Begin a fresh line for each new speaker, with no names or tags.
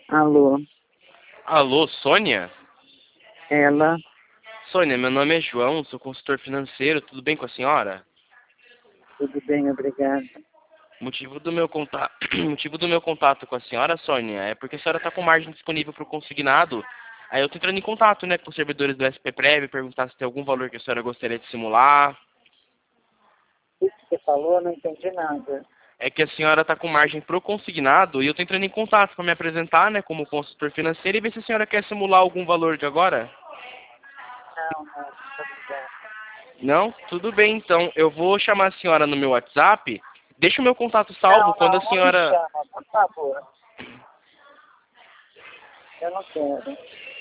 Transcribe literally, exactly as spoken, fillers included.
Alô,
Alô, Sônia?
ela,
Sônia, meu nome é João, sou consultor financeiro, tudo bem com a senhora?
tudo bem, obrigada.
O motivo do meu contato, motivo do meu contato com a senhora, Sônia, é porque a senhora está com margem disponível para o consignado. Aí eu tô entrando em contato, né, com os servidores do S P Prev, perguntar se tem algum valor que a senhora gostaria de simular.
O que você falou, eu não entendi nada.
É que a senhora está com margem para o consignado e eu tô entrando em contato para me apresentar, né, como consultor financeiro e ver se a senhora quer simular algum valor de agora.
Não, não, muito obrigada.
Não? Tudo bem, então. Eu vou chamar a senhora no meu WhatsApp. Deixa o meu contato salvo
Não,
quando a
não, não me
senhora...
chama, por favor. Eu não quero.